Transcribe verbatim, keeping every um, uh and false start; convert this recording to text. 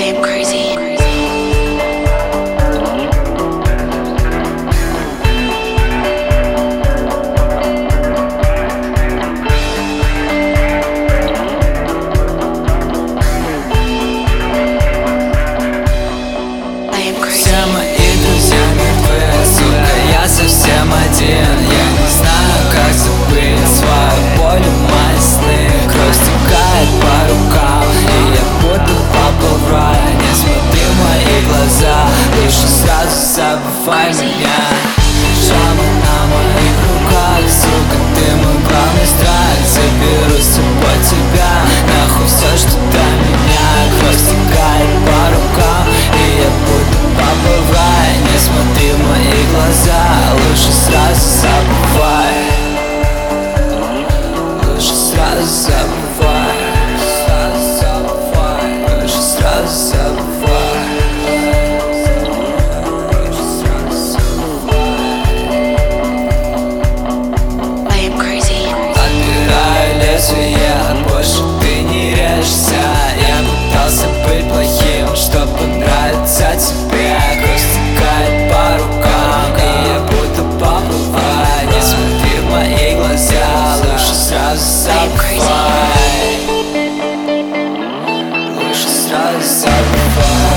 am crazy. Все мои друзья мертвы, сука, я совсем один. Я не знаю, как забыть свою боль и мои сны. Кровь стекает по рукам, и я будто попал в рай. Не смотри в мои глаза, лучше сразу забывай меня. Шрамы на моих руках, сука, ты мой главный страх. Заберу с собой тебя, нахуй все, что до меня. Кровь стекает по рукам, и я будто попал в рай. Не смотри в мои глаза, лучше сразу забывай. Лучше сразу забывай. Лучше сразу забывай. Больше ты не режешься. Я пытался быть плохим, чтоб понравиться тебе. Кровь стекает по рукам, и я будто поплываю. Не смотри в мои глаза, лучше сразу забывай. Лучше сразу забывай.